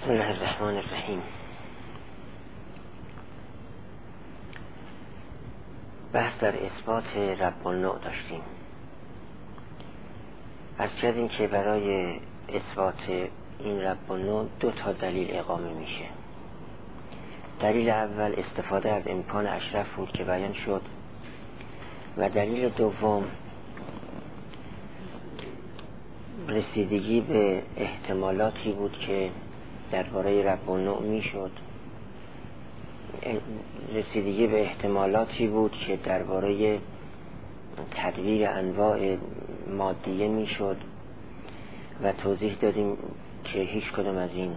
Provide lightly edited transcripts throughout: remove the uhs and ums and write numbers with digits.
بسم الله الرحمن الرحیم. بحث در اثبات رب النوع داشتیم. از کردیم که برای اثبات این رب النوع 2 دلیل اقامه میشه. دلیل اول استفاده از امکان اشرف بود که بیان شد، و دلیل دوم رسیدگی به احتمالاتی بود که درباره رب النوع میشد. رسیدگی به احتمالاتی بود که درباره تدبیر انواع مادیه میشد و توضیح دادیم که هیچ کدام از این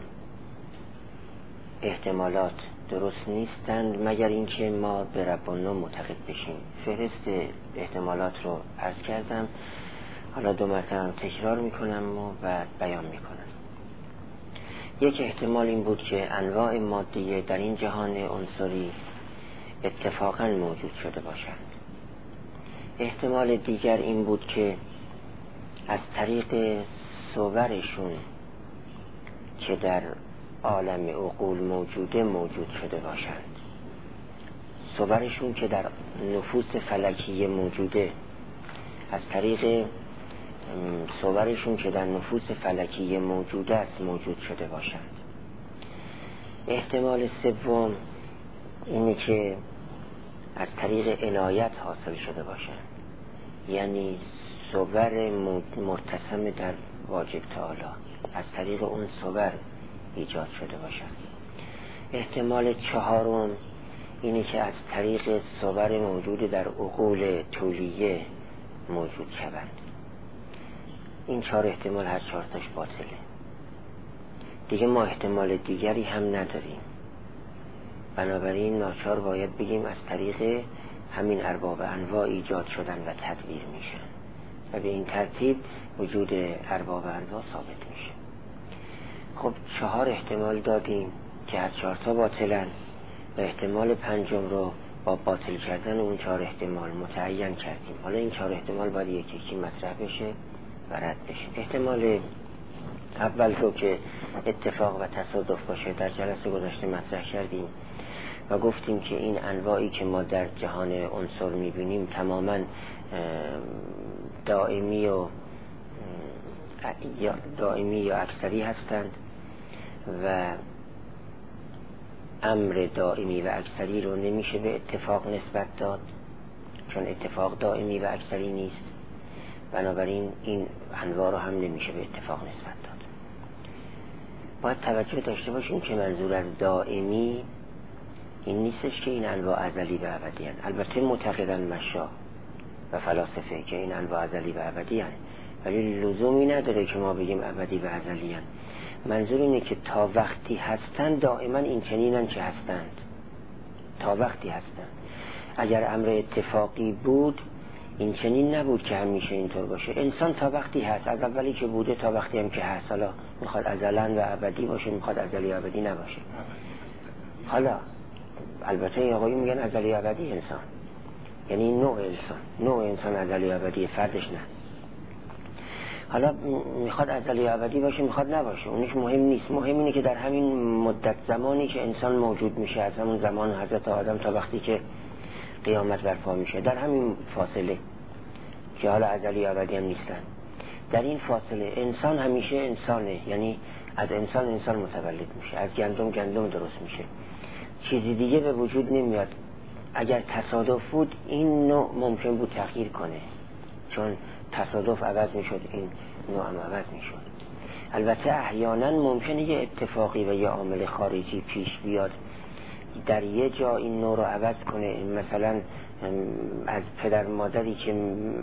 احتمالات درست نیستند مگر اینکه ما به رب النوع معتقد بشیم. فهرست احتمالات رو عرض کردم، حالا 2 مرتبه تکرار میکنم و بعد بیان میکنم. یک احتمال این بود که انواع مادیه در این جهان عنصری اتفاقا موجود شده باشند. احتمال دیگر این بود که از طریق صورشون که در عالم عقول موجوده موجود شده باشند. صورشون که در نفوس فلکیه موجوده، از طریق صورشون که در نفوس فلکیه موجوده است موجود شده باشند. احتمال سوم اینه که از طریق عنایت حاصل شده باشند، یعنی صور مرتسم در واجب تعالی از طریق اون صور ایجاد شده باشند. احتمال چهارم اینه که از طریق صور موجود در عقول طولیه موجود شوند. این 4 احتمال هر 4 تاش باطله. دیگه ما احتمال دیگری هم نداریم، بنابراین ناچار باید بگیم از طریق همین ارباب انواع ایجاد شدن و تدبیر میشن و به این ترتیب وجود ارباب انواع ثابت میشه. خب 4 احتمال دادیم که هر 4 تا باطلن و احتمال 5 رو با باطل کردن اون 4 احتمال متعین کردیم. حالا این 4 احتمال باید یکی مطرح بشه و رد بشه. احتمال اول رو که اتفاق و تصادف باشه در جلسه گذشته مطرح کردیم و گفتیم که این انواعی که ما در جهان عنصر میبینیم تماما دائمی یا اکثری هستند و امر دائمی و اکثری رو نمیشه به اتفاق نسبت داد، چون اتفاق دائمی و اکثری نیست. بنابراین این انواع رو هم نمیشه به اتفاق نسبت داد. باید توجه داشته باشیم که منظور از دائمی این نیستش که این انواع ازلی و ابدی هستند. البته معتقدن مشا و فلاسفه که این انواع ازلی و ابدی هستند، ولی لزومی نداره که ما بگیم ابدی و ازلی هستند. منظور اینه که تا وقتی هستند دائما این چنینن که هستند. تا وقتی هستند. اگر امر اتفاقی بود این چنین نبود که همیشه اینطور باشه. انسان تا وقتی هست، از اولی که بوده تا وقتی هم که هست. حالا میخواد ازلا و ابدی باشه، میخواد ازلی و ابدی نباشه. حالا البته این آقایی میگن ازلی و ابدی انسان، یعنی نوع انسان ازلی و ابدی، فردش نه. حالا میخواد ازلی و ابدی باشه، میخواد نباشه، اونش مهم نیست. مهم اینه که در همین مدت زمانی که انسان موجود میشه، از همون زمان حضرت آدم تا وقتی که قیامت برپا میشه، در همین فاصله که حالا ازلی و ابدی هم نیستن، در این فاصله انسان همیشه انسانه، یعنی از انسان متولد میشه، از گندم درست میشه، چیزی دیگه به وجود نمیاد. اگر تصادف بود این نوع ممکن بود تغییر کنه، چون تصادف عوض میشد این نوع هم عوض میشد. البته احیانا ممکنه یه اتفاقی و یه عامل خارجی پیش بیاد در یه جا این نوع رو عوض کنه. مثلا از پدر مادری که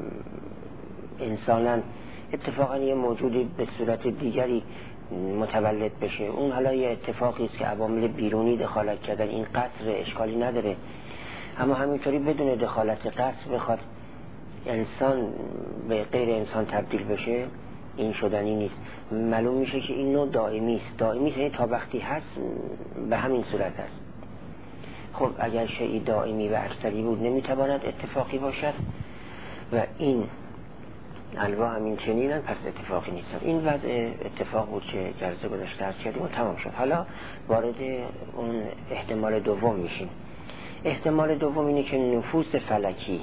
انسانا اتفاقا یه موجودی به صورت دیگری متولد بشه، اون حالا یه اتفاقی است که عوامل بیرونی دخالت کردن، این قصر اشکالی نداره. اما همینطوری بدون دخالت قصر بخواد انسان به غیر انسان تبدیل بشه، این شدنی نیست. معلوم میشه که این نوع دائمی است. یعنی تا وقتی هست به همین صورت است. خب اگر شیء دائمی و اکثری بود نمیتواند اتفاقی باشد و این انواع همین چنینن، پس اتفاقی نیست. این وضع اتفاق بود که جلسه گذشته عرض کردیم و تمام شد. حالا وارد اون احتمال دوم میشیم. احتمال دوم اینه که نفوس فلکی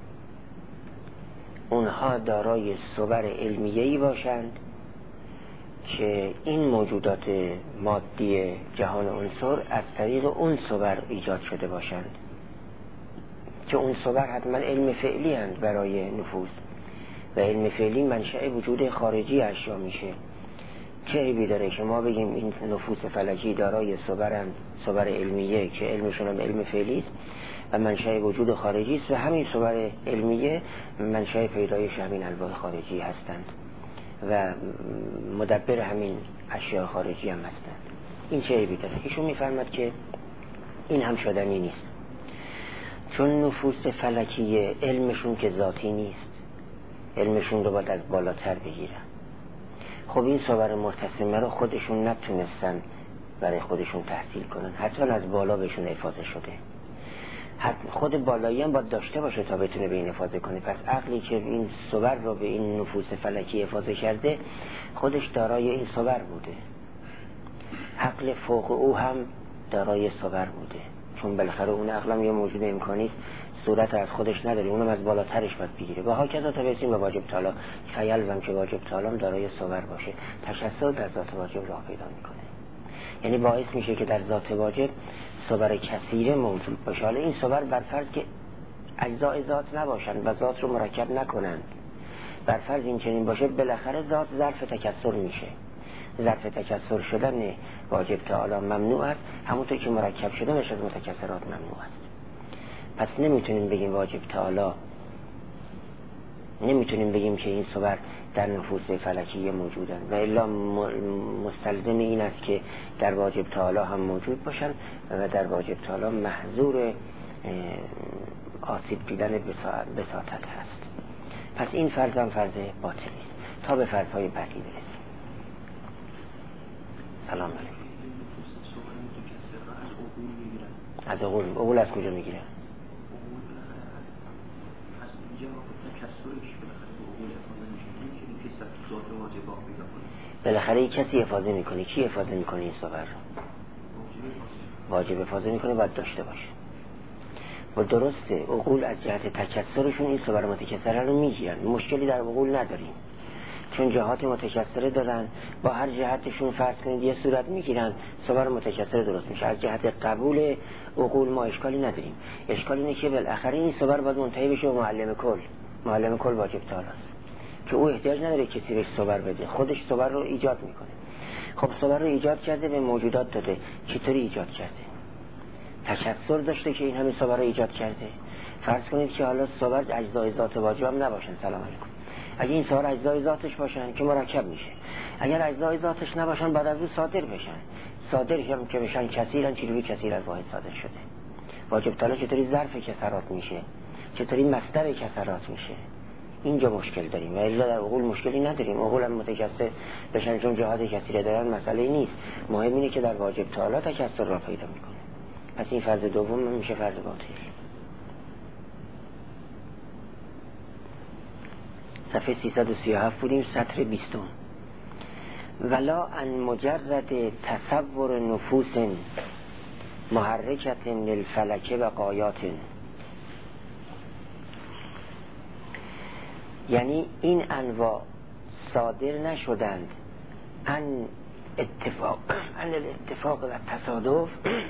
اونها دارای صور علمیه‌ای باشند که این موجودات مادی جهان عنصر از طریق اون صور ایجاد شده باشند، که اون صور حتما علم فعلی هست برای نفوس و علم فعلی منشأ وجود خارجی اشیا میشه. چه عیبی داره که ما بگیم این نفوس فلکی دارای صور علمیه که علمشون هم علم فعلی است و منشأ وجود خارجی است و همین صور علمیه منشأ پیدایش همین انواع خارجی هستند و مدبر همین اشیاء خارجی هم هستند. این چه عیبی داره؟ ایشون میفرماد که این هم شدنی نیست، چون نفوس فلکیه علمشون که ذاتی نیست، علمشون رو باید از بالاتر بگیرن. خب این صور مرتسمه رو خودشون نتونستن برای خودشون تحصیل کنن، حتما از بالا بهشون افاضه شده. خود بالایی هم باید داشته باشه تا بتونه به این افاضه کنه. پس عقلی که این صور رو به این نفوس فلکی افاضه کرده خودش دارای این صور بوده، عقل فوق او هم دارای صور بوده، چون بالاخره اون عقل هم یه موجود امکانی است، صورت از خودش نداره، اونم از بالاترش باید بگیره. و ها کذا تا برسیم به واجب تعالی، فیلزم که واجب تعالی دارای صور باشه، تشسع در ذات واجب راه پیدا میکنه. یعنی باعث میشه که در ذات واجب صور کثیره موجود باشه. حالا این صور بر فرض که اجزای ذات نباشند و ذات رو مرکب نکنند، بر فرض این چنین باشه، بالاخره ذات ظرف تکثر میشه. ظرف تکثر شدن واجب تعالی ممنوع است، همونطور که مرکب شدنش از متکثرات ممنوع است. پس نمیتونیم بگیم واجب تعالی، نمیتونیم بگیم که این صور در نفوس فلکیه موجودن و الا مستلزم این است که در واجب تعالی هم موجود باشن و در واجب تعالی محظور آسیب دیدن بساطت هست. پس این فرض هم فرض باطلی است. تا به فرض‌های بعدی برسیم. سلام علیکم. از عقول از کجا میگیره؟ بالاخره کسی افاضه میکنه. کی افاضه میکنه این صور رو؟ واجب افاضه میکنه، باید داشته باشه. و درسته عقول از جهت تکثرشون این صور متکثره رو میگیرن، مشکلی در عقول نداریم، چون جهات متکثره دارن، با هر جهتشون فرض کنید یه صورت میگیرن، صور متکثره درست میشه. از جهت قبول عقول ما اشکالی نداریم. اشکال اینه که بالاخره این صور باید منتهی بشه به معلم کل واجب تعالی است که او احتیاج نداره کسی بهش صور بده، خودش صور رو ایجاد میکنه. خب صور رو ایجاد کرده، به موجودات داده. چطوری ایجاد کرده؟ تکثر داشته که این همه صور رو ایجاد کرده. فرض کنید که حالا صور اجزای ذات واجب هم نباشن. سلام علیکم. اگه این صور اجزای ذاتش باشن که مرکب میشه، اگر اجزای ذاتش نباشن بعد از اون صادر بشن. صادر هم که بشن کثیرن، چجوری کثیر از واحد صادر شده؟ واجب تعالی چطوری ظرف کثرات میشه؟ چطوری مصدر کثرات میشه؟ اینجا مشکل داریم و الا در عقول مشکلی نداریم. عقول هم متکثر بشن چون جهات کثیره دارن مسئله نیست. مهم اینه که در واجب تعالی تکثر را پیدا میکنه. پس این فرض دوم میشه فرض باطل. صفحه 337 بودیم، سطر 20. ولا ان مجرد تصور نفوس محرکت للفلک و قایات، یعنی این انواع صادر نشدند ان الاتفاق و تصادف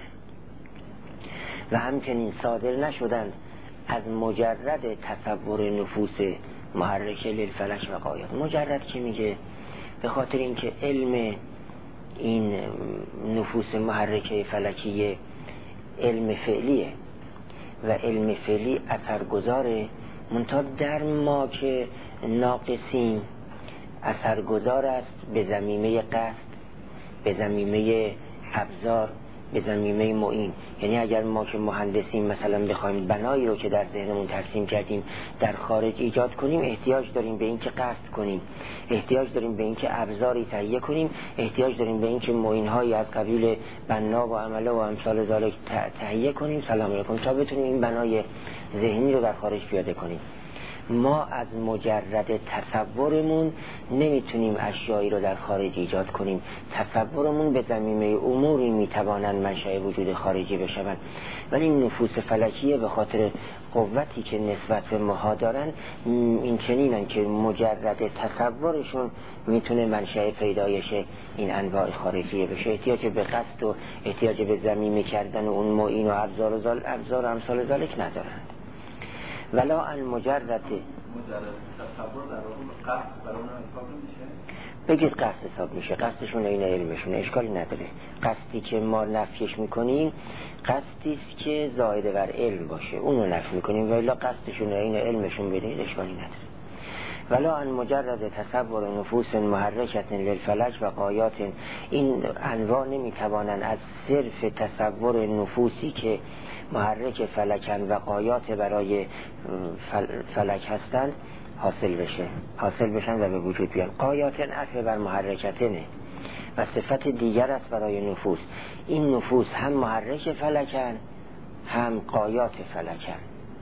و همچنین صادر نشدند از مجرد تصور نفوس محرکه للفلک و قایات. مجرد که میگه به خاطر اینکه علم این نفوس محرکه فلکیه علم فعلیه و علم فعلی اثرگذاره، منتها در ما که ناقصین اثرگذار است به ضمیمه قصد، به ضمیمه ابزار، به ضمیمه معین. یعنی اگر ما که مهندسیم مثلا بخوایم بنایی رو که در ذهنمون ترسیم کردیم در خارج ایجاد کنیم، احتیاج داریم به این که قصد کنیم، احتیاج داریم به این که ابزاری تهیه کنیم، احتیاج داریم به این که معین‌هایی از قبیل بنا و عمله و امثال ذالک تهیه کنیم. سلام علیکم، تا بتونیم این بنای ذهنی رو در خارج پیاده کنیم. ما از مجرد تصورمون نمیتونیم اشیایی رو در خارج ایجاد کنیم. تصورمون به ضمیمه اموری میتوانند منشأ وجود خارجی بشوند، ولی این نفوس فلکیه به خاطر قوتی که نسبت به ماها دارن این چنینن که مجرد تصورشون میتونه منشأ پیدایش این انواع خارجیه بشه. احتیاج به قصد و احتیاج به ضمیمه کردن و اون معین و ابزار و امثال ذالک ندارند. ولا ان مجرد تصور در اون قصد برای اون حساب میشه، بگید قصد حساب میشه، قصدشون این علمشون اشکالی نداره. قصدی که ما نفیش میکنیم قصدی است که زائد بر علم باشه، اونو نفی میکنیم، ولی قصدشون این علمشون بدید اشکالی نداره. ولا ان مجرد تصور نفوس محرکت للفلک و قایات، این انواع نمیتوانند از صرف تصور نفوسی که محرک فلکن و قایات برای فلک هستند حاصل بشن و به وجود بیان. قایاتن عطف بر محرکتنه و صفت دیگر است برای نفوس. این نفوس هم محرک فلکن هم قایات فلکن.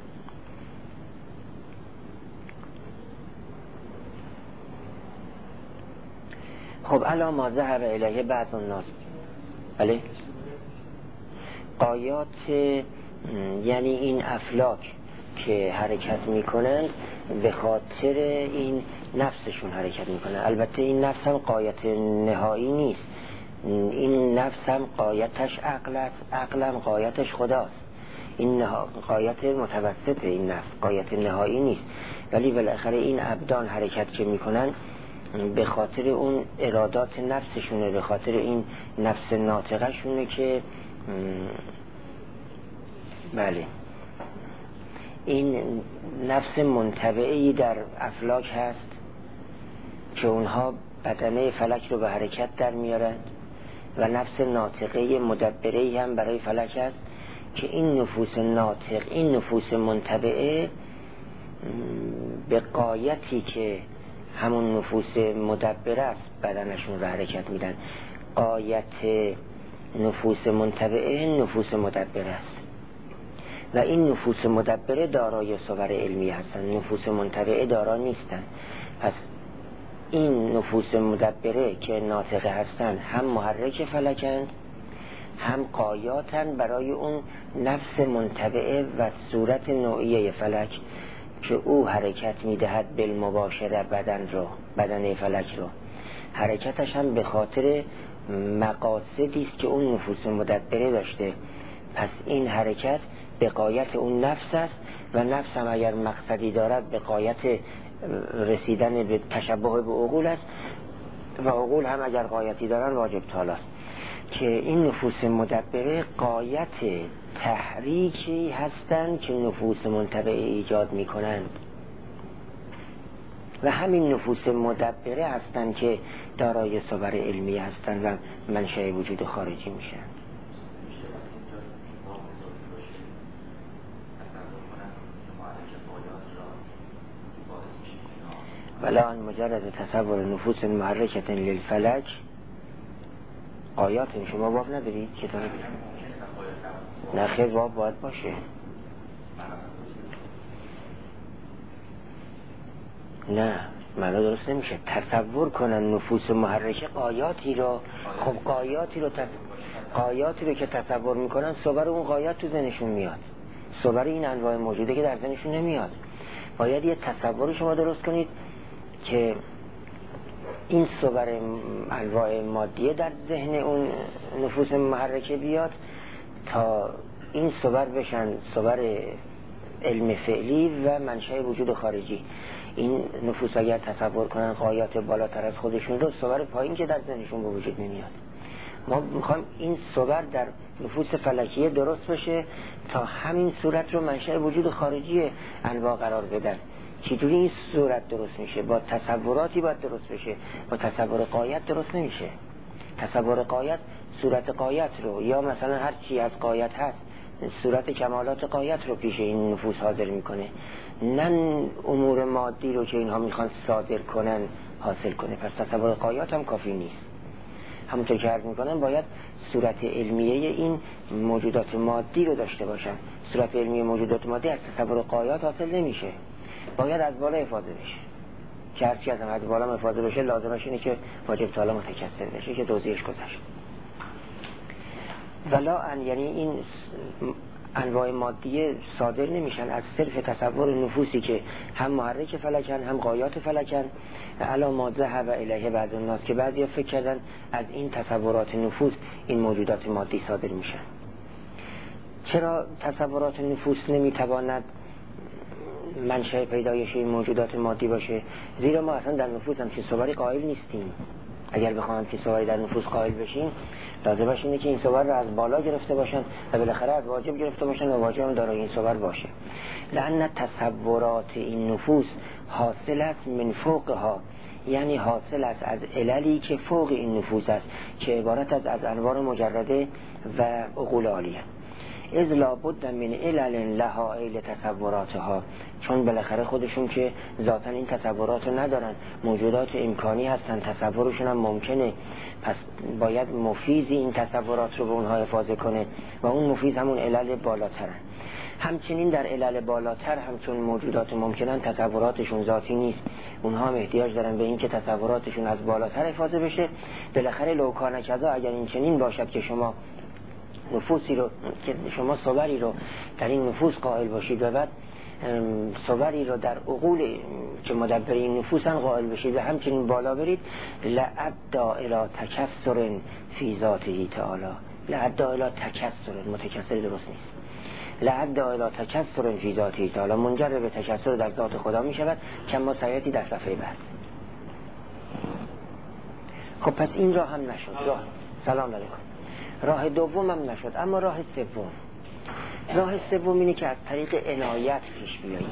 خب الا ما ذهب الیه بعض الناس، بله قایات یعنی این افلاک که حرکت میکنن به خاطر این نفسشون حرکت میکنن. البته این نفس هم قایت نهایی نیست، این نفس هم قایتش عقل است، عقل هم قایتش خداست. این قایت متوسطه، این نفس قایت نهایی نیست، ولی بالاخره این ابدان حرکت که میکنن به خاطر اون ارادات نفسشونه، به خاطر این نفس ناطقه شونه که بله این نفس منطبعی در افلاک هست که اونها بدنه فلک رو به حرکت در میارند و نفس ناطقه مدبره‌ای هم برای فلک هست که این نفوس ناطق، این نفوس منطبعه به قایتی که همون نفوس مدبره است بدنشون رو حرکت میدن. قایت نفوس منطبعه نفوس مدبره است و این نفوس مدبره دارای صور علمی هستند، نفوس منطبعه دارا نیستند. پس این نفوس مدبره که ناطقه هستند هم محرک فلکند هم قایاتن برای اون نفس منطبعه و صورت نوعیه فلک که او حرکت میدهد بالمباشره بدن فلک رو. حرکتش هم به خاطر مقاصدی است که اون نفوس مدبره داشته. پس این حرکت به قایت اون نفس است و نفس هم اگر مقصدی دارد به قایت رسیدن به تشبه به عقول است و عقول هم اگر قایتی دارن واجب تالا است. که این نفوس مدبره قایت تحریکی هستند که نفوس منطبعه ایجاد می کنند و همین نفوس مدبره هستند که دارای صور علمی هستند و منشأ وجود خارجی میشن. ولا ان مجرد تصور نفوس محرکت للفلک آیات شما باب ندارید کتاب؟ نه خیر باب باید باشه. نه معنا درست نمیشه. تصور کنن نفوس محرکه قایاتی رو، خب قایاتی رو که تصور میکنن صور اون قایات تو ذهنشون میاد، صور این انواع موجوده که در ذهنشون نمیاد. باید یه تصور شما درست کنید که این صور انواع مادیه در ذهن اون نفوس محرکه بیاد تا این صور بشن صور علم فعلی و منشأ وجود خارجی. این نفوس اگر تصور کنن قایات بالاتر از خودشون رو، صور پایین که در ذهنشون به وجود نمیاد. ما میخوایم این صور در نفوس فلکیه درست بشه تا همین صورت رو منشأ وجود خارجی انواع قرار بدن. چطوری این صورت درست میشه؟ با تصوراتی باید درست بشه، با تصور قایت درست نمیشه. تصور قایت صورت قایت رو یا مثلا هر چی از قایت هست صورت کمالات قایت رو پیش این نفوس حاضر میکنه، نه امور مادی رو که اینها میخوان صادر کنن حاصل کنه. پس تصور قایت هم کافی نیست. همونطور که عرض میکنن باید صورت علمیه این موجودات مادی رو داشته باشن. صورت علمی موجودات مادی از تصور قایات حاصل نمیشه. باید از بالا افاضه بشه، که هرچی از بالا افاضه بشه لازمش اینه که واجب تعالی متکثر بشه که توضیحش گذشت. ولا یعنی این انواع مادیه صادر نمیشن از صرف تصور نفوسی که هم محرک فلکن هم غایات فلکن، علا ما ذهب الیه بعض الناس، که بعضی فکر کردن از این تصورات نفوس این موجودات مادی صادر میشن. چرا تصورات نفوس نمیتواند منشأ پیدایش این موجودات مادی باشه؟ زیرا ما اصلا در نفوس هم که صوری قائل نیستیم. اگر بخواهم که صوری در نفوس قائل بشیم لازمش اینه که این صور رو از بالا گرفته باشن و بالاخره از واجب گرفته باشن و واجب هم دارای این صور باشه. لأن تصورات این نفوس حاصل است من فوقها، یعنی حاصل است از عللی که فوق این نفوس است، که عبارت از انوار مجرده و عقول عالیه. اذ لابد من علل لها ایل تصوراتها، چون بالاخره خودشون که ذاتاً این تصورات رو ندارن، موجودات امکانی هستن، تصورشون هم ممکنه، پس باید مفیزی این تصورات رو به اونها افاضه کنه و اون مفیز همون علل بالاترن. همچنین در علل بالاتر همچون موجودات ممکنن تصوراتشون ذاتی نیست، اونها هم احتیاج دارن به این که تصوراتشون از بالاتر افاضه بشه. بالاخره لوکانه کذا، اگر این چنین باشد که شما نفوسی رو که شما صوری رو در این نفوس قائل باشید و بعد صوری رو در عقول که مدبر این نفوس هم قائل باشید و همچنین بالا برید، لعدا الی تکثر فی ذاته تعالی، لعدا الی تکثر، متکثر درست نیست، لعدا الی تکثر فی ذاته تعالی، منجر به تکثر در ذات خدا می شود، کما سیاتی در صفحه بعد. خب پس این راه هم نشد، راه سلام علیکم، راه دوم هم نشد. اما راه سوم اینه که از طریق عنایت پیش بیاییم،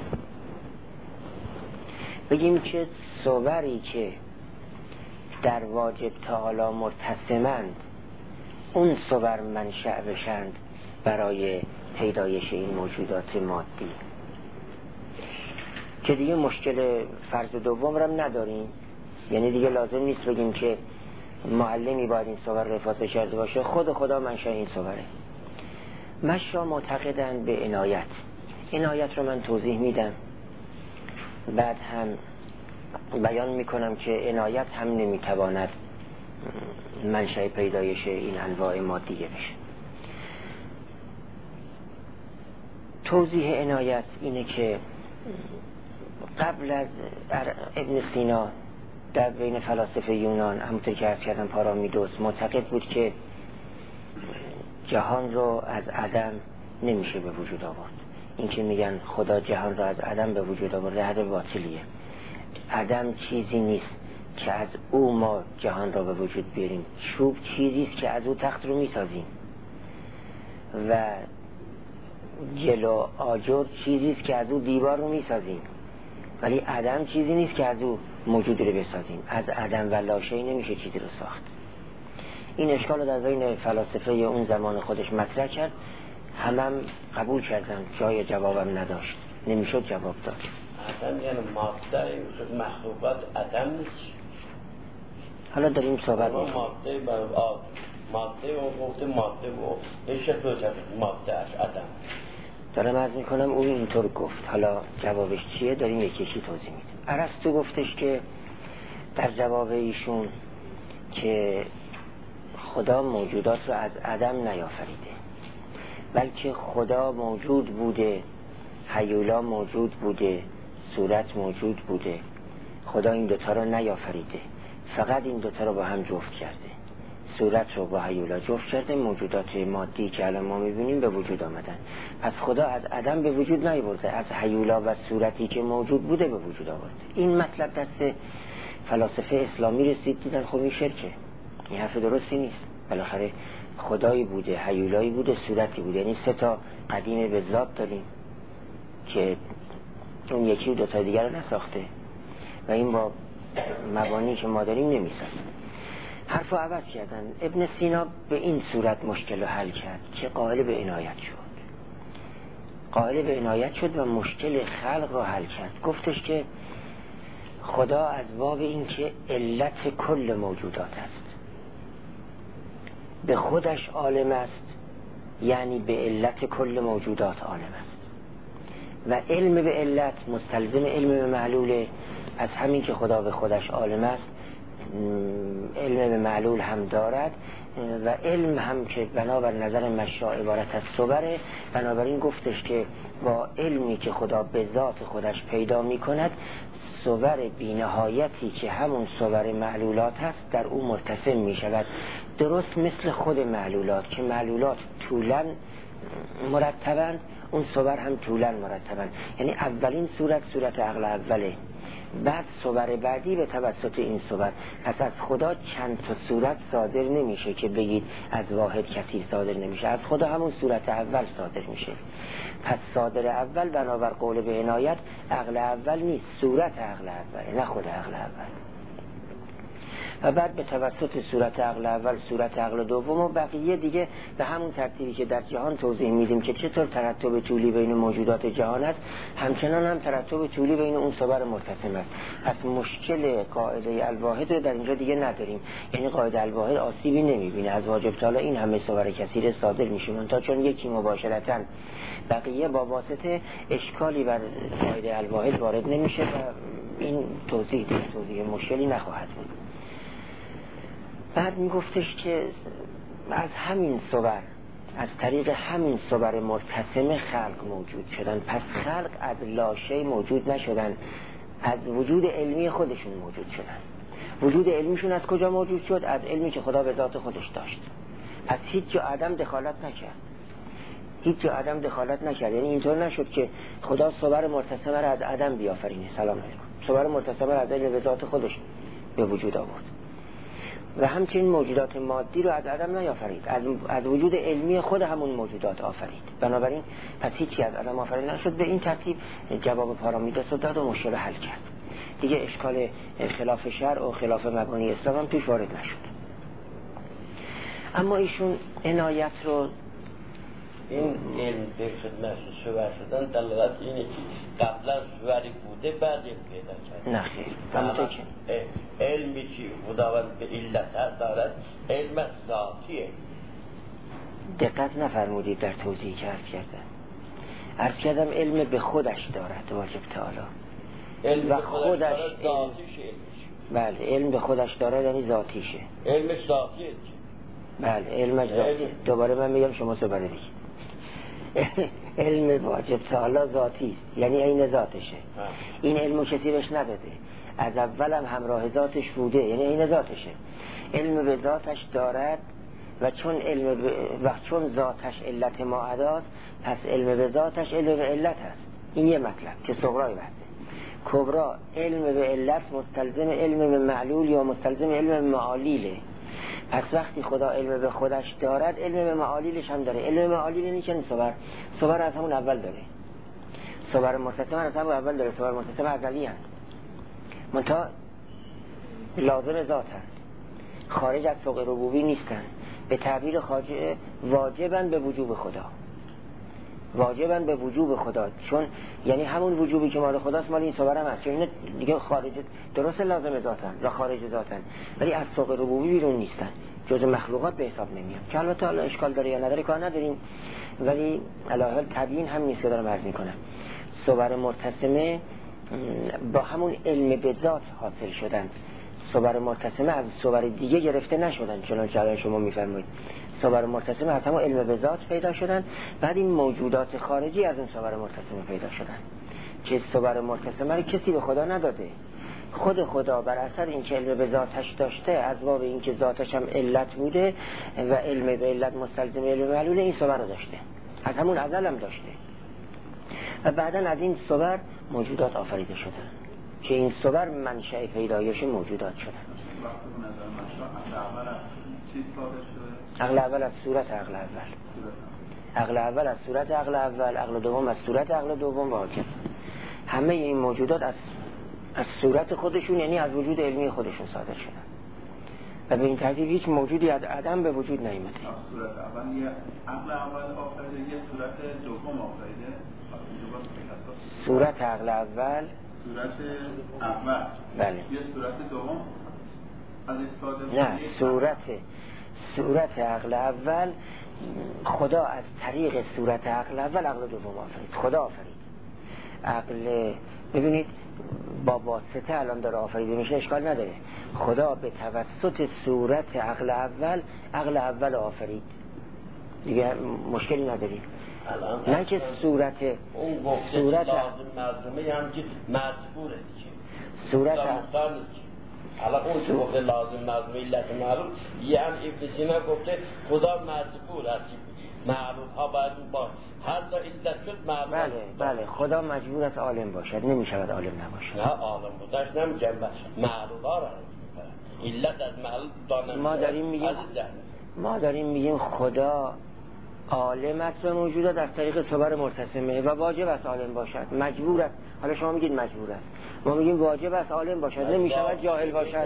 بگیم که صوری که در واجب تعالی مرتسمند اون صور منشأ بشند برای پیدایش این موجودات مادی، که دیگه مشکل فرض دوم رو هم نداریم. یعنی دیگه لازم نیست بگیم که معلمی باید این صور رو افاضه کرده باشه، خود خدا منشأ این صوره. مشا معتقدن به عنایت رو من توضیح میدم، بعد هم بیان میکنم که عنایت هم نمیتواند منشأ پیدایش این انواع مادیه بشه. توضیح عنایت اینه که قبل از ابن سینا در بین فلاسفه یونان، همونطور که عرض کردم پارامیدوس معتقد بود که جهان رو از عدم نمیشه به وجود آورد. این که میگن خدا جهان رو از عدم به وجود آورده حرف باطلیه. عدم چیزی نیست که از او ما جهان رو به وجود بیاریم، چوب چیزی است که از او تخت رو میسازیم و گل و آجر چیزی است که از او دیوار رو میسازیم، ولی عدم چیزی نیست که از او موجود رو بسازیم. از عدم و لاشی نمیشه چیزی رو ساخت. این اشکال رو در بین فلاسفه اون زمان خودش مطرح کرد، همم قبول کردن، جای جوابم نداشت، نمیشد جواب داد. عدم یعنی ماده مخلوقات عدم نیست. حالا داریم صحبت می‌کنیم ماده بر ماده و گفته ماده و نشه دو ماده اش عدم. دارم عرض میکنم او اینطور گفت، حالا جوابش چیه داریم یکیشی توضیح میدیم. ارسطو گفتش که در جواب ایشون که خدا موجودات رو از عدم نیافریده، بلکه خدا موجود بوده، هیولا موجود بوده، صورت موجود بوده. خدا این دوتا رو نیافریده، فقط این دوتا رو با هم جفت کرده، صورت رو با هیولا جفت کرده، موجودات مادی که الان ما میبینیم به وجود آمدن. پس خدا از عدم به وجود نیاورده، از هیولا و صورتی که موجود بوده به وجود آورده. این مطلب دست فلاسفه اسلامی رسید، دیدن خب این شرکه، این حرف درستی نیست. بالاخره خدایی بوده، هیولایی بوده، صورتی بوده، یعنی سه تا قدیم به ذات داریم که اون یکی و دوتا دیگر رو نساخته و این با مبانی که ما داریم نمیسازه. حرف رو عوض کردن. ابن سینا به این صورت مشکل رو حل کرد که قائل به عنایت شد و مشکل خلق رو حل کرد. گفتش که خدا از باب این که علت کل موجودات است، به خودش عالم است، یعنی به علت کل موجودات عالم است. و علم به علت مستلزم علم به معلوله. از همین که خدا به خودش عالم است علم به معلول هم دارد و علم هم که بنابر نظر مشاع عبارت از صوره، بنابراین گفتش که با علمی که خدا به ذات خودش پیدا می کند صور بی‌نهایتی که همون صور معلولات هست در او مرتسم می شود، درست مثل خود معلولات که معلولات طولاً مرتبند، اون صور هم طولاً مرتبند. یعنی اولین صورت عقل اوله، بعد صور بعدی به توسط این صور. پس از خدا چند تا صورت صادر نمیشه که بگید از واحد کثیر صادر نمیشه، از خدا همون صورت اول صادر میشه. پس صادر اول بنابر قول به عنایت عقل اول نیست، صورت عقل اوله، نه خود عقل اول. و بعد به توسط صورت عقل اول صورت عقل دوم و بقیه دیگه به همون ترتیبی که در جهان توضیح میدیم که چطور ترتب طولی بین موجودات جهان است، همچنان هم ترتب طولی بین اون صور مرتسم است. پس مشکل قاعده الواحد رو در اینجا دیگه نداریم، یعنی قاعده الواحد آسیبی نمیبینه. از واجب تعالی این همه صور کثیر صادر میشه، تا چون یکی مباشرتاً بقیه با واسطه اشکالی بر قاعده الواحد وارد نمیشه و این توضیح مشکلی نخواهد بود. بعد میگفتش که از همین صور، از طریق همین صور مرتسم خلق موجود شدن. پس خلق از لاشی موجود نشدن، از وجود علمی خودشون موجود شدن. وجود علمیشون از کجا موجود شد؟ از علمی که خدا به ذات خودش داشت. پس هیچ جا آدم دخالت نکرد. یعنی اینطور نشد که خدا صور مرتسم را از عدم بیافرینه. سلام علیکم. صور مرتسم را از علم به ذات خودش به وجود آورد. و همچنین موجودات مادی رو از عدم نیافرید، از وجود علمی خود همون موجودات آفرید. بنابراین پس هیچی از عدم آفرید نشد. به این ترتیب جواب پارامیدس رو داد و مشکل حل کرد. دیگه اشکال خلاف شرع و خلاف مبانی اسلام هم توش وارد نشد. اما ایشون عنایت رو این به خدمت صور شدن دلالت اینه که قبلا صوری بوده بعد پیدا کرد. نه خیر. علمی که خداوند به علت دارد علم ذاتیه. دقت نفرمودید در توضیحی که عرض کردم علم به خودش دارد واجب تعالی. علم به خودش ذاتیشه. بله علم به خودش دارد یعنی ذاتیشه. علم ذاتیه. بله علمش ذاتیه. دوباره من میگم شما دوباره بگید. علم واجب تعالی ذاتی است، یعنی عین ذاتشه. این علمو کسی بهش نداده، از اولم همراه ذاتش بوده، یعنی عین ذاتشه. علم به ذاتش دارد و چون ذاتش علت معداست، پس علم به ذاتش علم به علت هست. این یه مطلب که صغرای بحثه. کبرا علم به علت مستلزم علم به معلول یا مستلزم علم به معالیله. پس وقتی خدا علم به خودش دارد علم به معالیلش هم داره. علم به معالیل یعنی چنین صور از همون اول داره. صور مرتسم از همون اول داره. صور مرتسم ازلی هست، منتها لازم ذات هست، خارج از سوق ربوبی نیستن. به تعبیر خواجه واجبن به وجوب خدا، واجبن به وجوب خدا، چون یعنی همون وجوبی که مال خداست مال این صور هم هست. چون این دیگه خارج، درست لازم ذاتن و خارج ذاتن، ولی از سوق ربوبی بیرون نیستن، جز مخلوقات به حساب نمیان. که البته حالا اشکال داره یا نداره کار نداریم، ولی علاوه تبیین هم نیست که دارم عرض میکنم. صور مرتسمه با همون علم به ذات حاصل شدن. صور مرتسمه از صور دیگه گرفته نشدن، چون شما میفرمایید صور مرتسمه از همون علم به ذات پیدا شدن، بعد این موجودات خارجی از اون صور مرتسمه پیدا شدن. که صور مرتسمه رو کسی به خدا نداده، خود خدا بر اثر این که علم به ذاتش داشته، از باب این که ذاتش هم علت بوده و علم به علت مستلزم علم معلول، این صور رو داشته، از همون ازل هم داشته. و بعدا از این صور موجودات آفریده شدن که این صور منشأ پیدایش موجودات شدن. عقل اول از صورت عقل اول، عقل اول از صورت عقل اول، عقل دوم از صورت عقل دوم و هکذا. همه این موجودات از صورت خودشون، یعنی از وجود علمی خودشون صادر شدن و به این ترتیب هیچ موجودی از عدم به وجود نیامده. صورت اول یه عقل اول آفریده، یه صورت دوم آفریده. صورت عقل اول، صورت اول، بله، یه صورت دوم از صادر. نه، صورت عقل اول خدا از طریق صورت عقل اول عقل دوم آفرید، خدا آفرید. عقل، ببینید با واسطه الان داره آفریده میشه، اشکال نداره. خدا به توسط صورت عقل اول آفرید دیگه، مشکلی نداری. نه که صورت اون گفته لازم مظلومه هم که مجبوره دیگه، صورت حالا اون که گفته لازم مظلومه علت معلوم، یعنی ابن سینا گفته خدا مجبور است معلوم ها باید با هر جا علت شد معلوم. بله خدا مجبور است عالم باشد، نمیشود عالم نباشد. نه عالم بودش نمیگم، معلوم ها را علت از معلوم دانم. ما داریم میگیم خدا عالم است به موجودات از طریق صور مرتسمه و واجب است عالم باشد، مجبور است. حالا شما میگید مجبور است، ما میگیم واجب است عالم باشد، نمیشود جاهل باشد.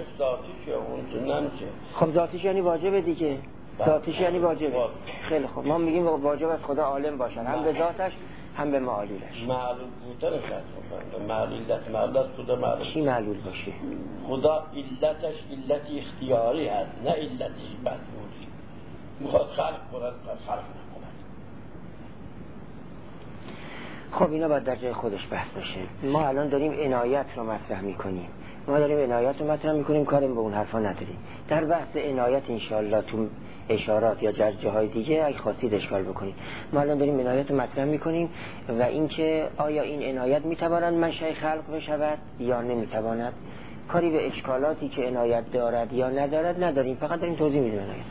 خب ذاتیش یعنی واجبه دیگه، ذاتیش یعنی واجبه. خیلی خوب، ما میگیم واجب است خدا عالم باشد، هم به ذاتش هم به معلولش. معلول بودن شد معلولت معلول خدا معلول. چی معلول باشه؟ خدا علتش علت اختیاری است، نه علتش مجبوری. میخواد خلق کنه خلق نکنه. خب اینا باید در جای خودش بحث بشه. ما الان داریم عنایت رو مطرح میکنیم، کاریم به اون حرفا نداریم. در بحث عنایت انشاءالله تو اشارات یا جاهای دیگه اگه خواستید اشکال بکنید. ما الان داریم عنایت رو مطرح میکنیم و اینکه آیا این عنایت میتواند منشأ خلق بشود یا نمیتواند. کاری به اشکالاتی که عنایت دارد یا ندارد نداریم، فقط داریم توضیح میدیم عنایت.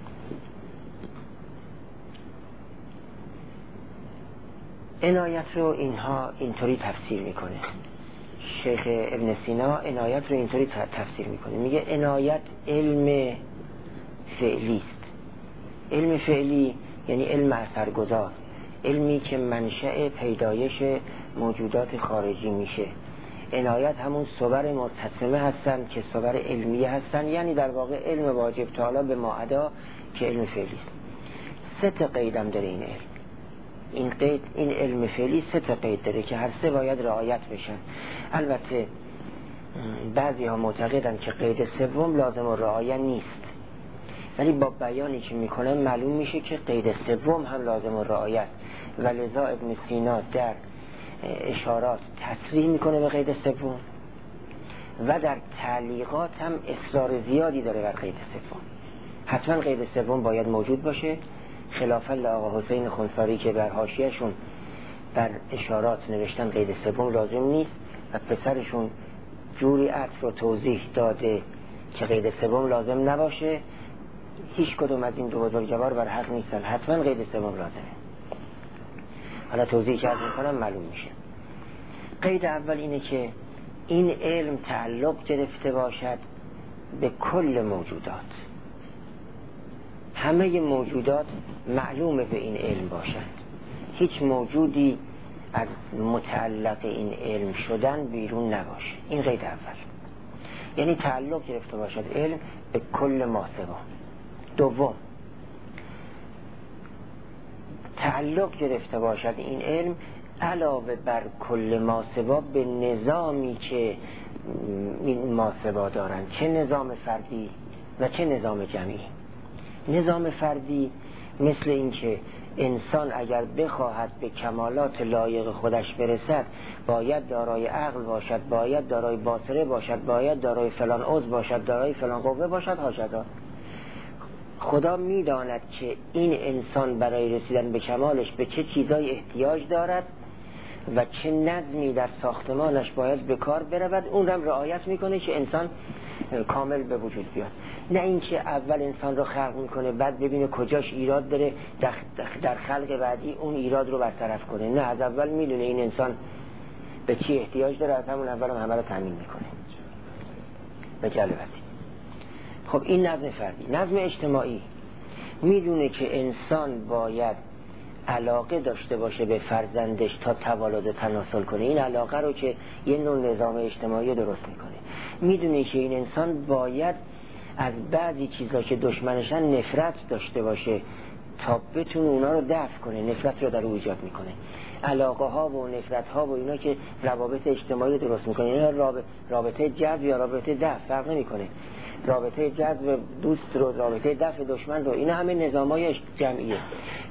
عنایت رو اینها اینطوری تفسیر میکنه شیخ ابن سینا. عنایت رو اینطوری تفسیر میکنه، میگه عنایت علم فعلی است. علم فعلی یعنی علم اثرگذار، علمی که منشأ پیدایش موجودات خارجی میشه. عنایت همون صور مرتسمه هستن که صور علمیه هستن، یعنی در واقع علم واجب تعالی به ماعدا که علم فعلی است. 3 تا قیدم داره این علم. این علم فعلی 3 تا قید داره که هر 3 باید رعایت بشن. البته بعضی ها معتقدن که قید 3 لازم و رعایت نیست، ولی با بیانی که میکنه معلوم میشه که قید 3 هم لازم و رعایت، و لذا ابن سینا در اشارات تصریح میکنه به قید 3 و در تعلیقات هم اصرار زیادی داره بر قید 3. حتما قید 3 باید موجود باشه، خلافا لآقا حسین خنساری که بر حاشیه‌شون بر اشارات نوشتن قید 3 لازم نیست و پسرشون جوری عطف رو توضیح داده که قید 3 لازم نباشه. هیچ کدوم از این 2 بزرگوار بر حق نیستن، حتما قید 3 لازمه. حالا توضیح که عرض میکنم معلوم میشه. قید اول اینه که این علم تعلق گرفته باشد به کل موجودات، همه موجودات معلومه به این علم باشند، هیچ موجودی از متعلق این علم شدن بیرون نباشه. این قید اول، یعنی تعلق گرفته باشد علم به کل ماسوا. دوم، تعلق گرفته باشد این علم علاوه بر کل ماسوا به نظامی که این ماسوا دارند، چه نظام فردی و چه نظام جمعی. نظام فردی مثل این که انسان اگر بخواهد به کمالات لایق خودش برسد باید دارای عقل باشد، باید دارای باصره باشد، باید دارای فلان عضو باشد، دارای فلان قوه باشد، حاجدا. خدا میداند که این انسان برای رسیدن به کمالش به چه چیزای احتیاج دارد و چه نظمی در ساختمانش باید به کار برود، اون هم رعایت میکنه که انسان کامل به وجود بیاد. نه اینکه اول انسان رو خلق میکنه بعد ببینه کجاش ایراد داره در خلق بعدی اون ایراد رو برطرف کنه. نه، از اول میدونه این انسان به چی احتیاج داره، از همون اول همه رو تامین میکنه به جلوه. خب این نظم فردی. نظم اجتماعی میدونه که انسان باید علاقه داشته باشه به فرزندش تا توالد و تناسل کنه. این علاقه رو که یه نوع نظام اجتماعی درست میکنه. میدونه که این انسان باید از بعضی چیزا که دشمنشن نفرت داشته باشه تا بتونه اونا رو دفع کنه، نفرت رو در او ایجاد میکنه. علاقه ها و نفرت ها و اینا که روابط اجتماعی درست میکنه، اینا رابطه جذب یا رابطه دفع فرق نمیکنه. رابطه جذب دوست رو، رابطه دفع دشمن رو، اینا همه نظامای جمعیه.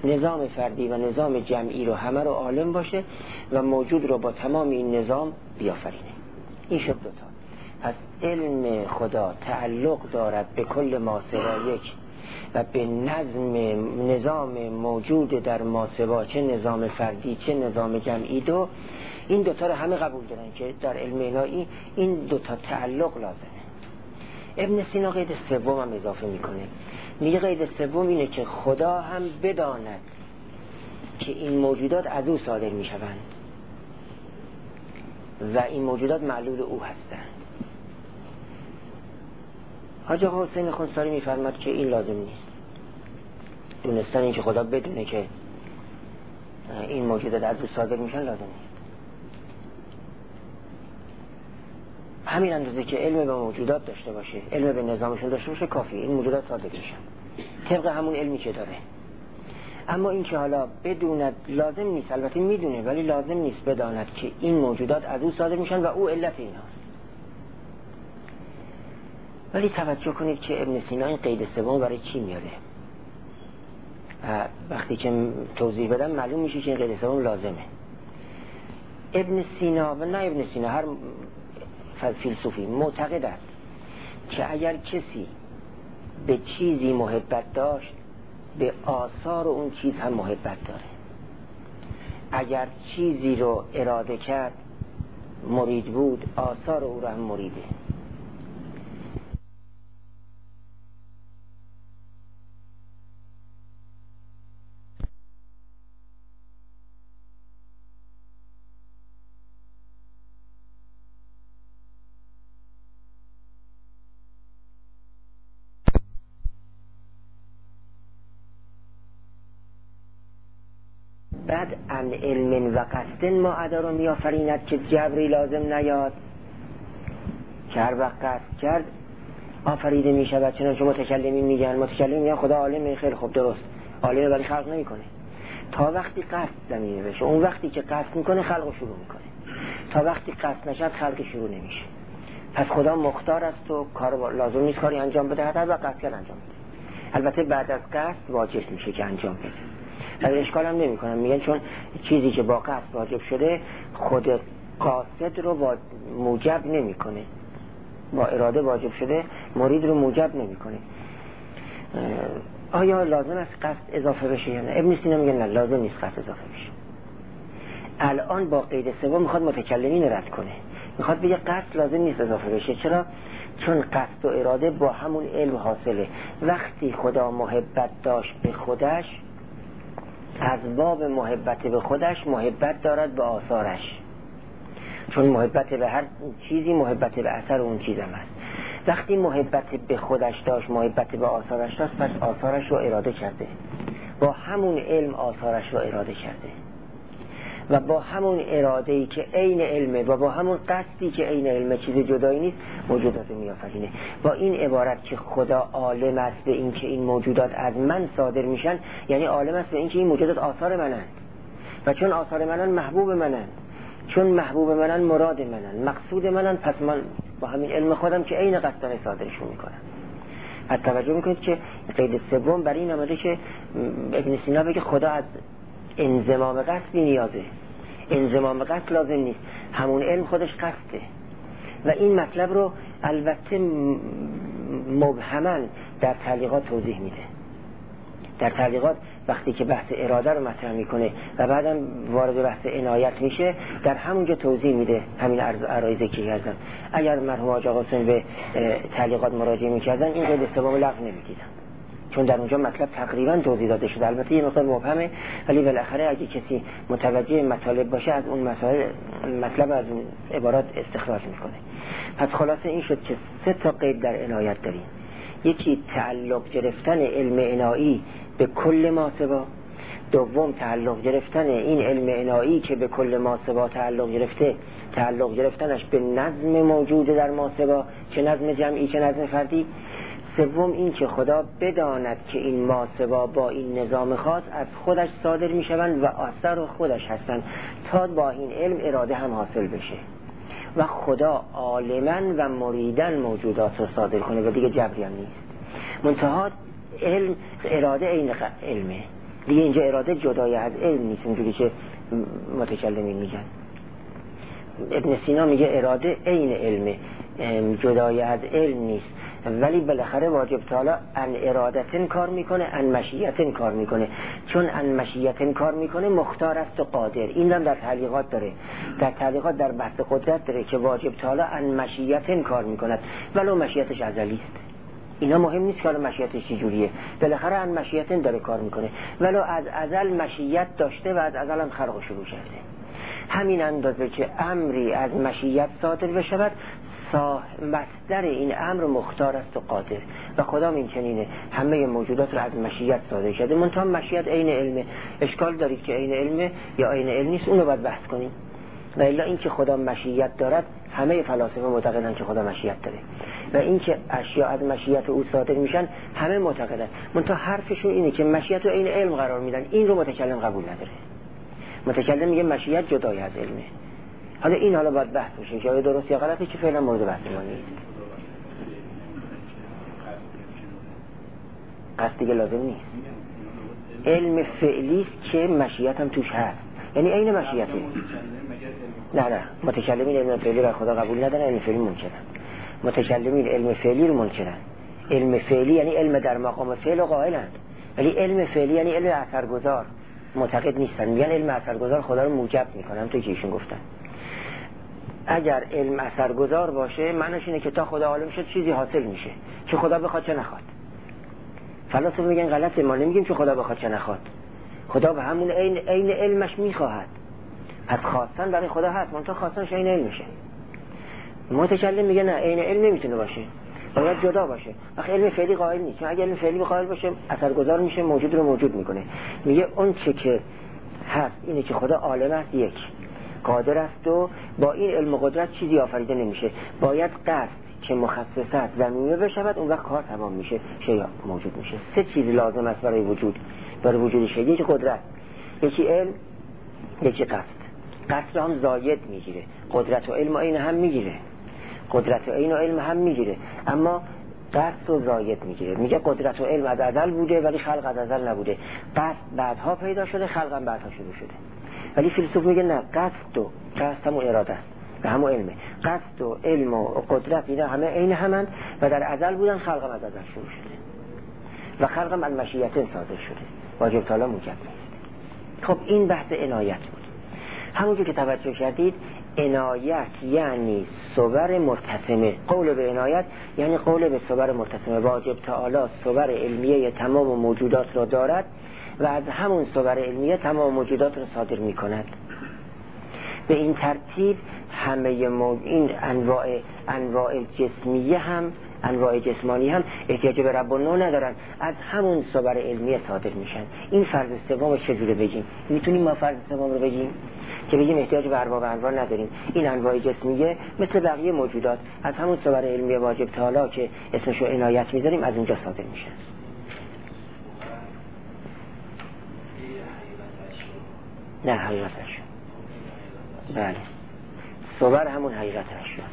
نظام فردی و نظام جمعی رو همه رو عالم باشه و موجود رو با تمام این نظام بیافرینه. این شد دوتا. پس علم خدا تعلق دارد به کل ما سوا یک و به نظام موجود در ما سوا، چه نظام فردی چه نظام جمعی دو. این دوتا رو همه قبول دارن که در علم الهی این دوتا تعلق لازمه. ابن سینا قید سوم هم اضافه میکنه، میگه قید سوم اینه که خدا هم بداند که این موجودات از او صادر میشوند و این موجودات معلول او هستند. حاج آقا حسین خونساری میفرماد که این لازم نیست. دونستن این که خدا بدونه که این موجودات از او صادر میشن لازم نیست. همین اندازه که علم به موجودات داشته باشه، علم به نظامشون داشته باشه کافیه، این موجودات صادر میشن طبق همون علمی که داره. اما این که حالا بدوند لازم نیست، البته میدونه ولی لازم نیست بداند که این موجودات از او صادر میشن و او علت این هست. ولی توجه کنید که ابن سینا این قید سوم برای چی میاره. وقتی که توضیح بدم معلوم میشه که این قید سوم لازمه. ابن سینا و نه ابن سینا، هر فیلسوفی معتقد است که اگر کسی به چیزی محبت داشت به آثار اون چیز هم محبت داره. اگر چیزی رو اراده کرد مرید بود، آثار او رو هم مریده. بعد ان علم و قصد ما ادارو میآفریند که جبری لازم نیاد، که هر وقت قصد کرد آفریده می شود. چنانچه متکلمین میگن خدا عالمه، خیلی خوب درست عالمه ولی خلق نمیکنه تا وقتی قصد زمینه بشه. اون وقتی که قصد میکنه خلق شروع میکنه، تا وقتی قصد نشد خلق شروع نمیشه. پس خدا مختار است و کار لازم نیست کاری انجام بده، هر وقت قصد کرد انجام بده. البته بعد از قصد واجب میشه که انجام بده. ولی اشکال هم نمی کنم، میگن چون چیزی که با قصد واجب شده خود قاصد رو موجب نمی کنه، با اراده واجب شده مرید رو موجب نمی کنه. آیا لازم است قصد اضافه بشه یا نه؟ ابن سینا میگه نه، لازم نیست قصد اضافه بشه. الان با قید سوم میخواد متکلمین رد کنه، میخواد بگه قصد لازم نیست اضافه بشه. چرا؟ چون قصد و اراده با همون علم حاصله. وقتی خدا محبت داشت به خودش، از باب محبت به خودش محبت دارد به آثارش، چون محبت به هر چیزی محبت به اثر اون چیز هم هست. وقتی محبت به خودش داشت محبت به آثارش داشت، پس آثارش رو اراده کرده، با همون علم آثارش رو اراده کرده و با همون اراده‌ای که عین علمه و با همون قصدی که عین علمه، چیز جدایی نیست، موجودات میآفرینه. با این عبارت که خدا عالم است به این که این موجودات از من صادر میشن، یعنی عالم است به این که این موجودات آثار منند و چون آثار منند محبوب منند، چون محبوب منند مراد منند، مقصود منند، پس من با همین علم خودم که عین قصدانه صادرشون میکنم. از توجه میکنید که قید سوم برای این آمده که ابن سینا بگه خدا از انضمام قصد نیازه، انضمام قصد لازم نیست، همون علم خودش قصده. و این مطلب رو البته مبهماً در تعلیقات توضیح میده. در تعلیقات وقتی که بحث اراده رو مطرح میکنه و بعدم وارد بحث عنایت میشه، در همونجا توضیح میده همین عرایضی که کردن. اگر مرحوم حاج آقا حسین به تعلیقات مراجعه میکردن این قید سوم لغو نمیدیدن، چون در اونجا مطلب تقریبا توضیح داده شده. البته یه مقدار مبهمه ولی بالاخره اگه کسی متوجه مطالب باشه از اون مطلب از اون عبارات استخراج میکنه. پس خلاصه این شد که 3 تا قید در عنایت داریم. یکی تعلق گرفتن علم عنایی به کل ماسوا، دوم تعلق گرفتن این علم عنایی که به کل ماسوا تعلق گرفته، تعلق گرفتنش به نظم موجود در ماسوا، چه نظم جمعی چه نظم فردی. سوم این که خدا بداند که این ماسوا با این نظام خاص از خودش صادر می شوند و اثر خودش هستند تا با این علم اراده هم حاصل بشه و خدا عالماً و مریداً موجودات رو صادر کنه و دیگه جبری هم نیست. منتها علم اراده این علمه، دیگه اینجا اراده جدای از علم نیست اونجوری که متکلمین میگن. ابن سینا میگه اراده عین علمه، جدای از علم نیست، ولی بالاخره واجب تعالی ان ارادتن کار میکنه، ان مشیتن کار میکنه. چون ان مشیتن کار میکنه مختار است و قادر. این هم در تعلیقات داره، در تعلیقات در بحث قدرت داره که واجب تعالی ان مشیتن کار میکند ولو مشیتش ازلی است. اینا مهم نیست که مشیتش چجوریه، بالاخره ان مشیتن داره کار میکنه ولو از ازل مشیت داشته و از ازل هم خلق شروع کرده. همین اندازه که امری از مشیت صادر بشود مصدر این امر مختار است و قادر، و خدام این چنینه، همه موجودات رو از مشیت صادر شده. منتها مشیت عین علمه. اشکال دارید که عین علمه یا عین علم نیست، اونو باید بحث کنیم. و الا این که خدا مشیت دارد، همه فلاسفه معتقدن که خدا مشیت داره، و این که اشیاء از مشیت او صادر میشن همه معتقدن. منتها حرفشون اینه که مشیت رو عین علم قرار میدن. این رو متکلم قبول نداره. متکلم میگه مشیت جدای از علمه. حالا این حالا باید بحث بشه که آیا درست یا غلطه، که فعلا مورد بحث ما نیست. قصد دیگه لازم نیست. علم فعلی است که مشیت هم توش هست، یعنی عین مشیته. نه متکلمین علم فعلی را خدا قبول ندارن، علم فعلی منکرن. متکلمین علم فعلی رو منکرن. علم فعلی یعنی علم در مقام فعل و قائلند، ولی علم فعلی یعنی علم اثرگذار معتقد نیستن. میگن علم اثرگذار خدا رو موجب میکنه، همونطور که ایشون گفتن. اگر علم اثرگذار باشه معنیش اینه که تا خدا عالم شد چیزی حاصل میشه، چه خدا بخواد چه نخواد. فلاسفه میگن غلطه، ما نمیگیم چه خدا بخواد چه نخواد، خدا به همون عین علمش میخواهد. پس خواستن برای خدا هست، منتها خواستنش عین علم میشه. متکلم میگه نه، عین علم نمیتونه باشه، باید جدا باشه. وقتی علم فعلی قائل نیست، چون اگر علم فعلی قائل باشه اثرگذار میشه، موجود رو موجود میکنه. میگه اون چه که هست اینه که خدا عالم است، یک قادر است، و با این علم و قدرت چیزی آفریده نمیشه. باید قصد که مخصصات ضمیمه بشود، اون وقت کار تمام میشه، شیء موجود میشه. سه چیز لازم است برای وجود شیء: یکی قدرت، یکی علم، یکی قصد. قصد هم زاید میگیره، قدرت و علم این هم میگیره، قدرت و علم هم میگیره، اما قصد و زاید میگیره. میگه قدرت و علم از ازل بوده ولی خلق از ازل نبوده، قصد بعدها پیدا شده، خلق هم بعدها شروع شده. ولی فیلسوف میگه نه، قصد همون اراده است و همون علمه. قصد و علم و قدرت اینا همه عین همند و در ازل بودن، خلق هم از ازل شروع شده و خلق هم از مشیت صادر شده، واجب تعالی موجب نیست. خب این بحث عنایت بود. همونجور که توجه کردید، عنایت یعنی صور مرتسمه. قول به عنایت یعنی قول به صور مرتسمه. واجب تعالی صور علمیه تمام موجودات را دارد و از همون صور علمیه تمام موجودات را صادر می کند. به این ترتیب همه این انواع جسمیه هم، انواع جسمانی هم احتیاج به رب النوع ندارن، از همون صور علمیه صادر میشن. این فرض سوم چجوره بگیم؟ میتونیم ما فرض سوم رو بگیم که بگیم احتیاج به ارباب انواع نداریم. این انواع جسمیه مثل بقیه موجودات از همون صور علمیه واجب تعالی که اسمشو عنایت میذاریم از اونجا صادر میشن. نه حقیقتش، بله، صور همون حقیقت اشیا.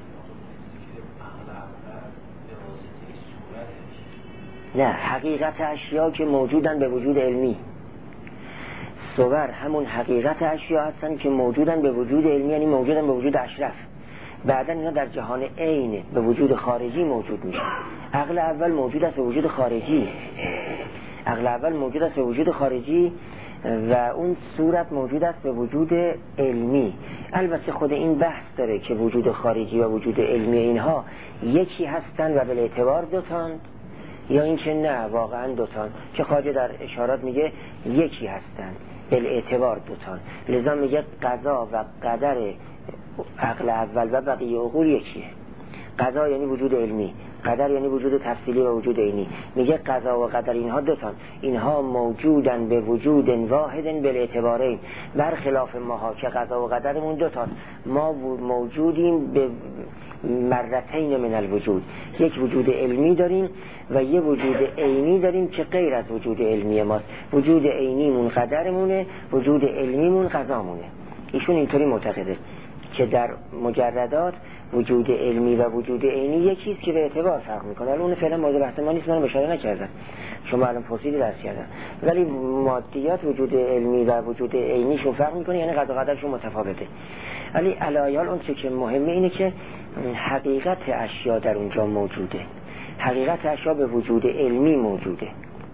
نه، حقیقت اشیا که موجودن به وجود علمی. صور همون حقیقت اشیا هستن که موجودن به وجود علمی، یعنی موجودن به وجود اشرف. بعدا اینا در جهان عین به وجود خارجی موجود میشن. عقل اول موجود است به وجود خارجی، عقل اول موجود است به وجود خارجی و اون صورت موجود است به وجود علمی. البته خود این بحث داره که وجود خارجی و وجود علمی اینها یکی هستن و به اعتبار دوتان، یا اینکه نه واقعا دوتان، که خواجه در اشارات میگه یکی هستن به اعتبار دوتان. لذا میگه قضا و قدر عقل اول و بقیه عقول یکیه. قضا یعنی وجود علمی، قدر یعنی وجود تفصیلی و وجود عینی. میگه قضا و قدر اینها دوتان، اینها موجودن به وجود واحد بالاعتبارین، برخلاف ماها که قضا و قدرمون دوتان. ما موجودیم به مرتين من الوجود، یک وجود علمی داریم و یک وجود عینی داریم که غیر از وجود علمی ماست. وجود عینیمون قدرمونه، وجود علمیمون قضامونه. ایشون اینطوری معتقده که در مجردات وجود علمی و وجود عینی یکیست که به اعتبار فرق میکنه. اون فعلا مورد بحث ما نیست، من اشاره نکردم. شما الان فسیلی درس کردن، ولی مادیات وجود علمی و وجود عینیشون فرق میکنه، یعنی قضا قدرشون متفاوته. ولی علایال اون چه که مهمه اینه که حقیقت اشیا در اونجا موجوده، حقیقت اشیا به وجود علمی موجوده،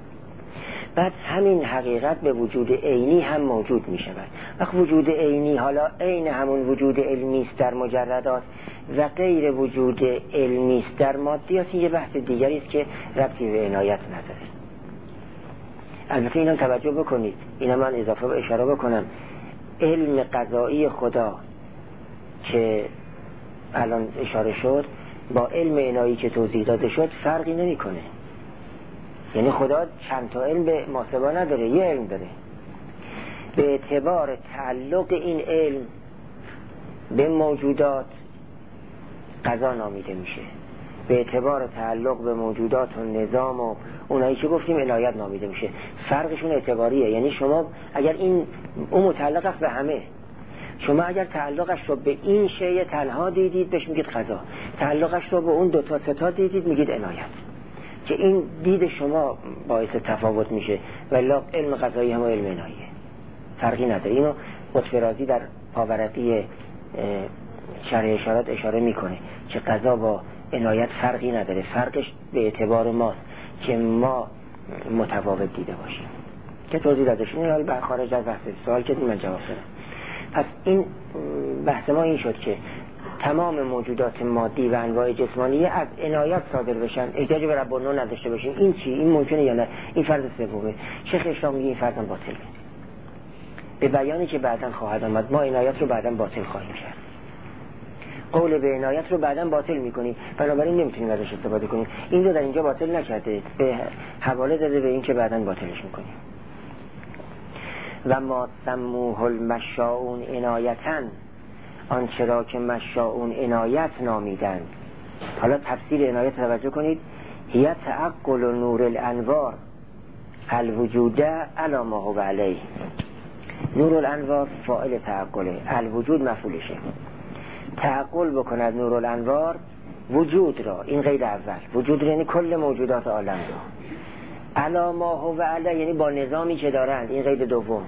بعد همین حقیقت به وجود عینی هم موجود می شود. وقت وجود عینی حالا عین همون وجود علمی است در مجردات و غیر وجود علمی است در مادیات، این یه بحث دیگری است که ربطی به عنایت نداره. البته اینم توجه بکنید، اینم من اضافه و اشاره بکنم، علم قضایی خدا که الان اشاره شد با علم عنایی که توضیح داده شد فرقی نمی کنه. یعنی خدا چند تا علم به محاسبه نداره، یه علم داره. به اعتبار تعلق این علم به موجودات قضا نامیده میشه، به اعتبار تعلق به موجودات و نظام و اونایی که گفتیم عنایت نامیده میشه. فرقشون اعتباریه، یعنی شما اگر اون متعلق است به همه، شما اگر تعلقش رو به این شیء تنها دیدید بهش میگید قضا، تعلقش رو به اون دو تا سه تا دیدید میگید عنایت، که این دید شما باعث تفاوت میشه. ولی علم قضایی هم علم عناییه، فرقی نداره. اینو لطفی رازی در پاورقی شرح اشارات اشاره میکنه که قضا با عنایت فرقی نداره، فرقش به اعتبار ماست که ما متفاوت دیده باشیم، که توضیح داده شد. این حال خارج از بحث سوال که من جواب دادم. پس این بحث ما این شد که تمام موجودات مادی و انواع جسمانی از عنایت صادر بشن، احتیاج به رب النوع نداشته باشیم. این چی؟ این ممکنه یا نه؟ این فرض سومه. شیخ اسلام میگه این فرض هم باطله. به بیانی که بعداً خواهد آمد ما عنایت رو بعداً باطل خواهیم کرد، قول به عنایت رو بعداً باطل میکنیم، بنابراین نمیتونیم ازش استفاده کنیم. این رو در اینجا باطل نکرده، به حواله داده به این که بعداً باطلش میکنیم. و ما سموه المشاؤون عنایتاً، آنچه را که مشاؤون عنایت نامیدند. حالا تفسیر عنایت توجه کنید، هی تعقل و نور الانوار الوجود علی ما هو علیه. نور الانوار فاعل تعقله، الوجود مفعولشه. تعقل بکند نور الانوار وجود را، این قید اول، وجود را یعنی کل موجودات عالم را، علی ما هو علیه یعنی با نظامی که دارند، این قید دوم.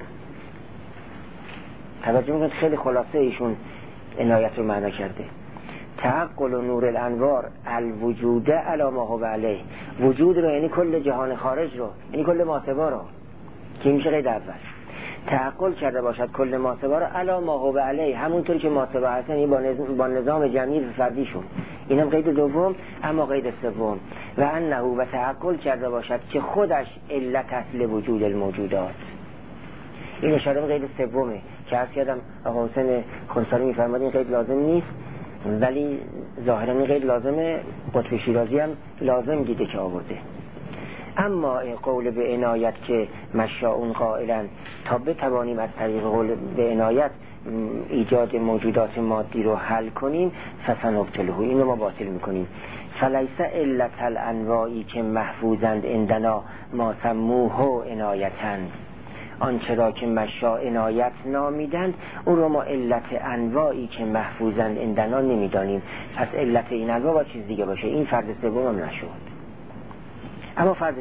توجه میکنید خیلی خلاصه ایشون عنایت رو معنا کرده. تعقل و نور الانوار الوجود علی ما هو علیه، وجود رو یعنی کل جهان خارج رو، یعنی کل ماسوا رو، که میشه قید اول. تعقل کرده باشد کل ماسوا رو علی ما هو علیه، همونطور که ماسوا هستن، یعنی با نظام جمعی و فردیشون. اینم قید دوم. اما قید سوم و انه و تعقل کرده باشد که خودش علت اصل وجود الموجودات. این اشاره به قید سومه که عرض کردم آقا حسین خونساری میفرماد این قید لازم نیست، ولی ظاهرا این قید لازمه، قطب شیرازی هم لازم دیده که آورده. اما قول به عنایت که مشاؤون قائلن تا بتوانیم از طریق قول به عنایت ایجاد موجودات مادی رو حل کنیم، فسنبطله، این رو ما باطل میکنیم. فلیس علت الانواعی که محفوظند عندنا ما سموه عنایتاً، آنچه را که مشا عنایت نامیدند اون رو ما علت انواعی که محفوظند عندنا نمیدانیم. پس علت این انواع با چیز دیگه باشه. این فرض سوم هم نشد. اما فرض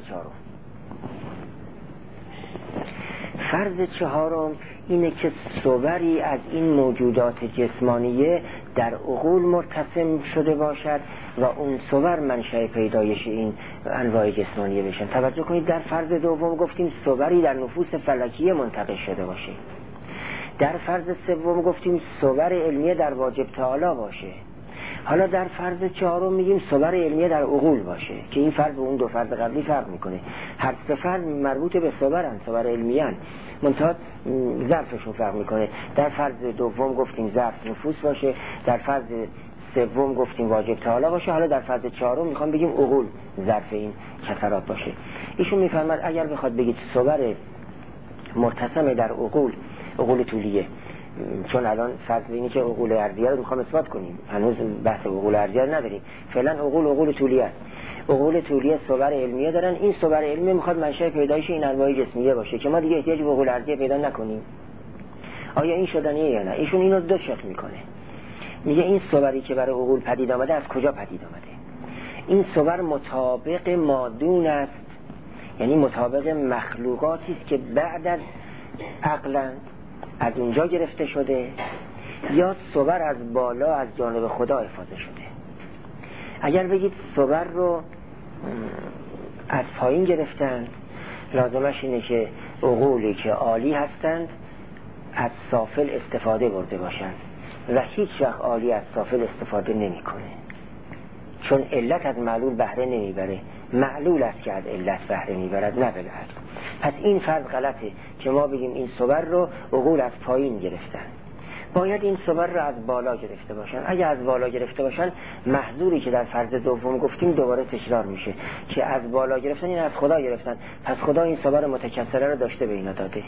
چهارم اینه که صوری از این موجودات جسمانیه در عقول مرتسم شده باشد و اون صور منشأ پیدایش این انواع جسمانیه بشن. توجه کنید در فرض دوم گفتیم صوری در نفوس فلکیه منتقل شده باشه، در فرض سوم گفتیم صور علمیه در واجب تعالی باشه، حالا در فرض چهارم میگیم صور علمیه در عقول باشه، که این فرض و اون دو فرض قبلی فرق میکنه. هر سه فرض مربوط به صورن، صور علمیان، منتها ظرفشون فرق میکنه. در فرض دوم گفتیم ظرف نفوس باشه، در فرض سوم گفتیم واجب تعالی باشه، حالا در فرض چهارم میخوام بگیم عقول ظرف این کثرات باشه. ایشون میفرماد اگر بخواد بگید صور مرتسم در عقول طولیه، چون الان فرض اینه که عقول ارضیه رو میخوام اثبات کنیم، هنوز بحث عقول ارضیه نداریم، فعلا عقول طولیه است. عقول طولیه صور علمیه دارن، این صور علمیه میخواد منشأ پیدایش این انواع جسمیه باشه که ما دیگه احتیاج به عقول ارضیه پیدا نکنیم. آیا این شدنیه یا نه؟ ایشون اینو دو شق میکنه، میگه این صوری که برای عقول پدید آمده از کجا پدید آمده؟ این صور مطابق مادون است، یعنی مطابق مخلوقاتی است که بعد از عقلند، از اونجا گرفته شده، یا صور از بالا از جانب خدا افاضه شده. اگر بگید صور رو از پایین گرفتند، لازمش اینه که عقولی که عالی هستند از سافل استفاده برده باشند و هیچ وقت عالی از سافل استفاده نمی کنه، چون علت از معلول بهره نمیبره، معلول است که از علت بهره میبرد، نه بالعکس. پس این فرض غلطه که ما بگیم این صور رو عقول از پایین گرفتن. باید این صور رو از بالا گرفته باشن. اگه از بالا گرفته باشن، محظوری که در فرض دوم گفتیم دوباره تکرار میشه که از بالا گرفتن این از خدا گرفتن، پس خدا این صور متکثره رو داشته به اینا داده.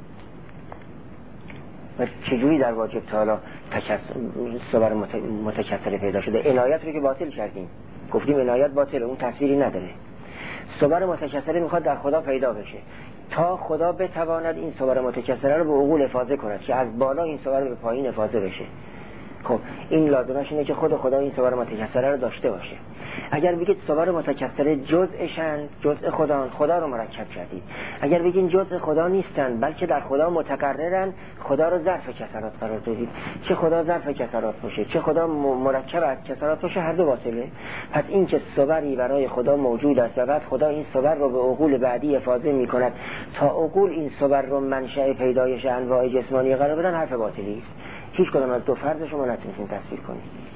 و چجوری در واجب تعالی صور متکثره پیدا شده؟ عنایت رو که باطل کردیم، گفتیم عنایت باطله، اون تفسیری نداره. صور متکثره میخواد در خدا پیدا بشه تا خدا بتواند این صور متکثره رو به عقول افاضه کند که از بالا این صور رو به پایین افاضه بشه. خب این لازمش اینه که خود خدا این صور متکثره رو داشته باشه. اگر بگید صور متکثره جزءشن، جزء خدا رو مرکب کردید. اگر بگید جزء خدا نیستن بلکه در خدا متقررن، خدا رو ظرف کثرات قرار دادید. چه خدا ظرف کثرات باشه، چه خدا مرکب از کثرات باشه، هر دو باطله. پس این که صوری برای خدا موجود است و بعد خدا این صور رو به عقول بعدی افاضه می‌کند تا عقول این صور رو منشأ پیدایش انواع جسمانی قرار بدن، حرف باطلی است. هیچ کدام از دو فرض شما نتونید تصویر کنید.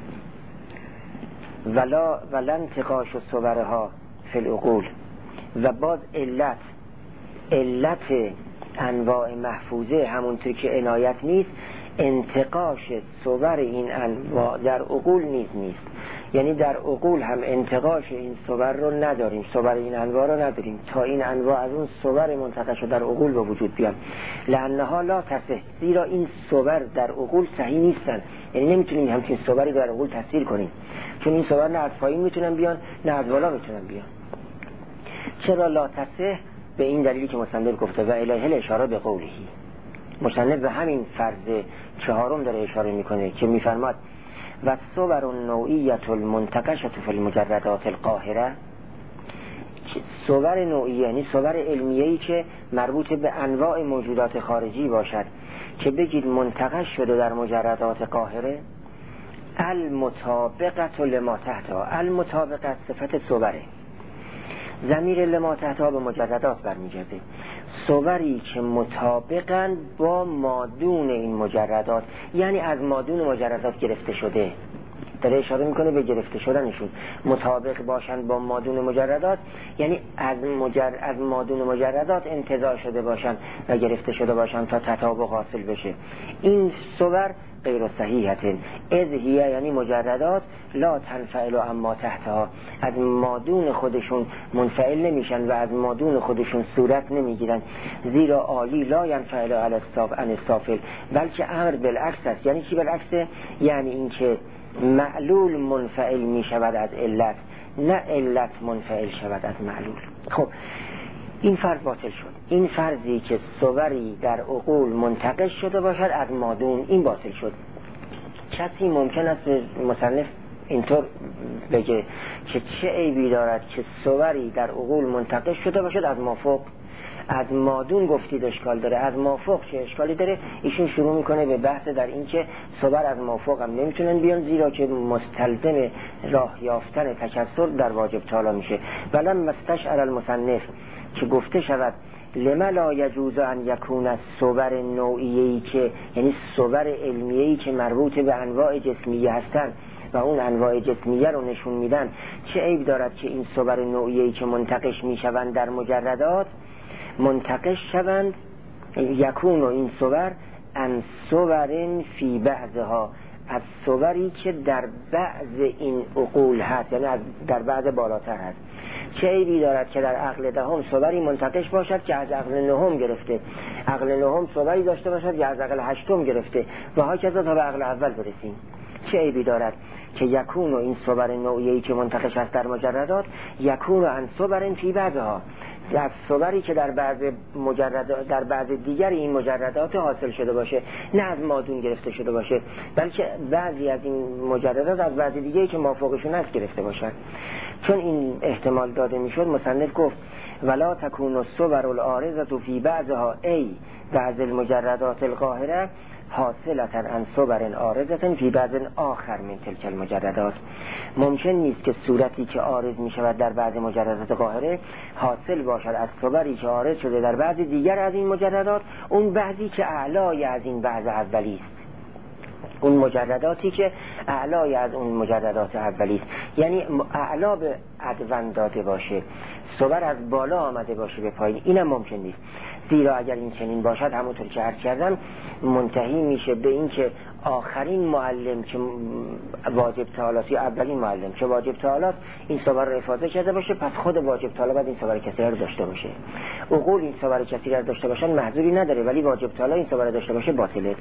ولا انتقاش صورها فی العقول. و باز علت انواع محفوظه همونطور که عنایت نیست، انتقاش صور این انواع در عقول نیست. یعنی در عقول هم انتقاش این صور رو نداریم، صور این انواع رو نداریم تا این انواع از اون صور منتقش در عقول به وجود بیان. لانها لا تصح، زیرا این صور در عقول صحیح نیستن. یعنی نمیتونیم همچین صوری در عقول تصویر کنیم، چون این صور نه از پایین میتونن بیان نه از بالا میتونن بیان. چرا لا تصح؟ به این دلیلی که مصنف گفته و الیه الاشاره به قولهی. مصنف به همین فرض چهارم داره اشاره میکنه که میفرماد و صور النوعیه المنتقشه فی المجردات القاهره. صور نوعیه یعنی صور علمیه‌ای که مربوط به انواع موجودات خارجی باشد که بگید منتقش شده در مجردات قاهره. المطابقت لما تحتها، المطابقت صفت صوره، ضمیر لما تحتها به مجردات برمیگرده. صوری که مطابقن با مادون این مجردات، یعنی از مادون مجردات گرفته شده. داره اشاره میکنه به گرفته شدنشون. مطابق باشن با مادون مجردات یعنی از مادون مجردات انتزاع شده باشن و گرفته شده باشن تا تطابق حاصل بشه. این صور غیر صحیحه، اذ هی یعنی مجردات لا تنفعل اما تحتها، از مادون خودشون منفعل نمیشن و از مادون خودشون صورت نمیگیرن، زیرا عالی لا ینفعل علی السافل، بلکه امر بالعکس است. یعنی چی بالعکسه؟ یعنی این که معلول منفعل می شود از علت، نه علت منفعل شود از معلول. خب این فرض باطل شد. این فرضی که صوری در عقول منتقش شده باشد از مادون، این باطل شد. کسی ممکن است مصنف اینطور بگه که چه عیبی دارد که صوری در عقول منتقش شده باشد از مافوق؟ از مادون گفتید اشکال داره، از مافوق چه اشکالی داره؟ ایشون شروع میکنه به بحث در این که صور از مافوق هم نمیتونن بیان، زیرا که مستلزم راه یافتن تکثر در واجب تعالی میشه. ولم مستشعر المصنف که گفته شود لما لا یجوز ان یکون الصور نوعیه‌ای که یعنی صور علمیه‌ای که مربوط به انواع جسمیه هستن و اون انواع جسمیه رو نشون میدن، چه عیب دارد که این صور نوعیه‌ای که منتقش میشوند در مجردات منتقش شوند یکون و این صور ان صورن فی بعضها، از صوری که در بعض این عقول هست، یعنی در بعض بالاتر هست. چه عیبی دارد که در عقل دهم صوری منتقش باشد که از عقل نهم گرفته، عقل نهم صوری داشته باشد که از عقل هشتم گرفته و هاکذا تا به عقل اول برسیم. چه عیبی دارد که یکون و این صور نوعیه‌ای که منتقش است در مجردات یکون ان صورن فی بعضها، از صوری که در بعض دیگر این مجردات حاصل شده باشه، نه از مادون گرفته شده باشه، بلکه بعضی از این مجردات از بعض دیگری که مافوقشون هست گرفته باشن. چون این احتمال داده میشد مصنف گفت ولا تكون الصور العارضة فی بعضها ای بعض المجردات القاهره حاصلة عن صور عارضة فی بعض آخر من تلک المجردات. ممکن نیست که صورتی که عارض می شود در بعض مجردات قاهره حاصل باشد از صوری که عارض شده در بعض دیگر از این مجردات، اون بعضی که اعلای از این بعض اولی است، اون مجرداتی که اعلای از اون مجردات اولی است، یعنی اعلا به ادون داده باشه، صور از بالا آمده باشه به پایین، اینم ممکن نیست. زیرا اگر این چنین باشد همونطور که عرض کردم منتهی میشه به این که آخرین معلم که واجب تعالی یا اولین معلم که واجب تعالی این صور رو افاضه کرده باشه، پس خود واجب تعالی باید این صور کثیره رو داشته باشه. عقول این صور کثیره رو داشته باشن محذوری نداره، ولی واجب تعالی این صور رو داشته باشه باطله.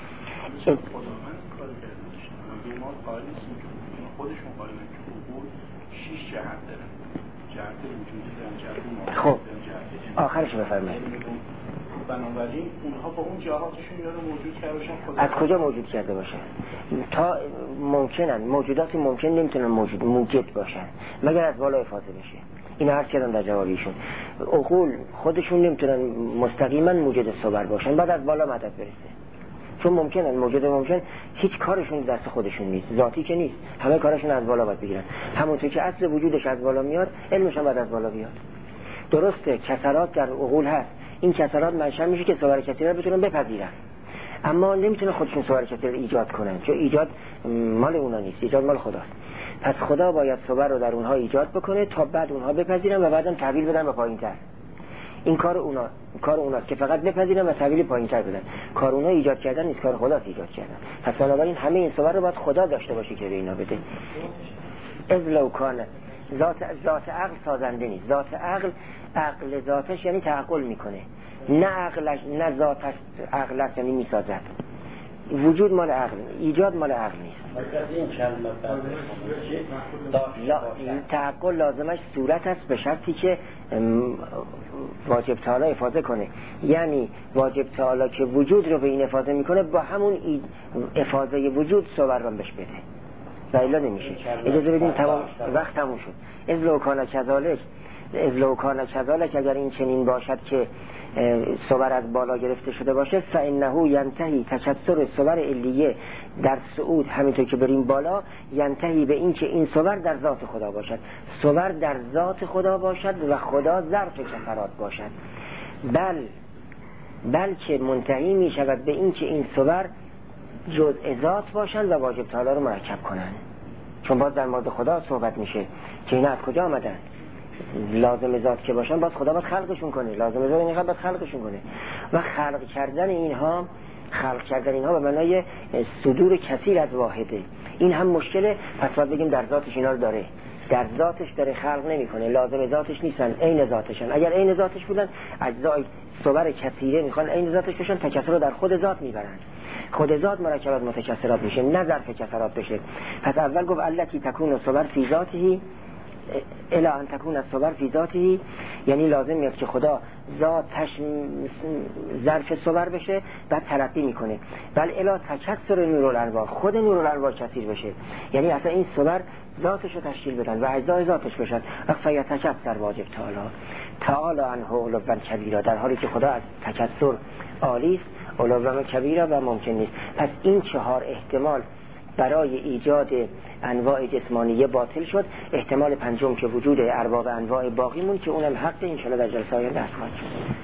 خودشون قائلن که عقول 6 جهت داره، جهت وجودی دارن، جهت خب آخرش بفرمایید. بنابراین اونها با اون جهاتشون یارو موجود کرده باشن، از کجا موجود کرده باشه؟ تا ممکنن موجوداتی ممکن نمیتونن موجود باشن مگر از بالا افاضه بشه. این هر چیزی در جوابیشون عقول خودشون نمیتونن مستقیما موجود صور باشن، بعد از بالا مدد برسه. چون ممکنن موجود ممکن هیچ کارشون دست خودشون نیست، ذاتی که نیست، همه کارشون از بالا باید بگیرن. همونطور که اصل وجودش از بالا میاد علمش هم باید از بالا بیاد. درسته کسرات در عقول هست، این کسرات منشأ میشه که صور کثیره رو بتونن بپذیرن، اما نمیتونه خودشون صور کثیره رو ایجاد کنن، چون ایجاد مال اونا نیست، ایجاد مال خداست. پس خدا باید صور رو در اونها ایجاد بکنه تا بعد اونها بپذیرن و بعدم تحویل بدن به پایین‌تر. این کار اوناست که فقط بپذیرن و تحویل پایین‌تر بدن. کار اونها ایجاد کردن نیست، کار خداست ایجاد کردن. پس بنابراین همه این صور رو باید خدا داشته باشه که به اینا بده. از لو کان ذات عقل سازنده نیست. ذات عقل ذاتش یعنی تعقل میکنه، نه عقلش نه ذاتش عقلش یعنی میسازد. وجود مال عقل، ایجاد مال عقل نیست. این کلمه تعقل لازمش صورت است به شرطی که واجب تعالی افاضه کنه، یعنی واجب تعالی که وجود رو به این افاضه میکنه با همون افاضه وجود صور رو بهش بده، زایلا نمیشه. اجازه بدین تمام وقت تموم شد. از لو کان کذالک اگر این چنین باشد که صور از بالا گرفته شده باشه، فانه ینتهی تکثر صور علیه در صعود، همینطور که بریم بالا ینتهی به این که این صور در ذات خدا باشد، صور در ذات خدا باشد و خدا ظرف کثرات باشد، بلکه منتهی می شود به این که این صور جزء ذات باشند و واجب تعالی رو مرکب کنند. چون باز در مورد خدا صحبت میشه که اینا از کجا آمدن، لازم ذات که باشن باز خدا باید خلقشون کنه، لازم ذات اینها باید خلقشون کنه و خلق کردن اینها به معنای صدور کثیر از واحده. این هم مشکله، پس باید بگیم در ذاتش اینا رو داره، در ذاتش داره، خلق نمیکنه، لازم ذاتش نیستن، عین ذاتشن. اگر عین ذاتش بودن اجزای صور کثیره میخوان عین ذاتش بشن، تکثر رو در خود ذات میبرن، خود ذات مرکبات متکثرات میشه، نه ظرف کثرات بشه. پس اول گفت التی تکون صور فی ذاته الا ان تکون الصور فی ذاته، یعنی لازم میاد که خدا ذاتش ظرف صور بشه، بعد ترقی میکنه. بل الا تکثر نور الانوار، خود نور الانوار کثیر بشه، یعنی اصلا این صور ذاتش رو تشکیل بدن و اجزای ذاتش بشن. فیتکثر واجب تعالی عنه علوا کبیرا، در حالی که خدا از تکثر عالی است، علوا کبیرا و ممکن نیست. پس این 4 احتمال برای ایجاد انواع جسمانیه باطل شد. احتمال پنجم که وجود ارباب انواع باقی مون که اونم حق، ان شاء الله در جلسه آینده خواهد شد.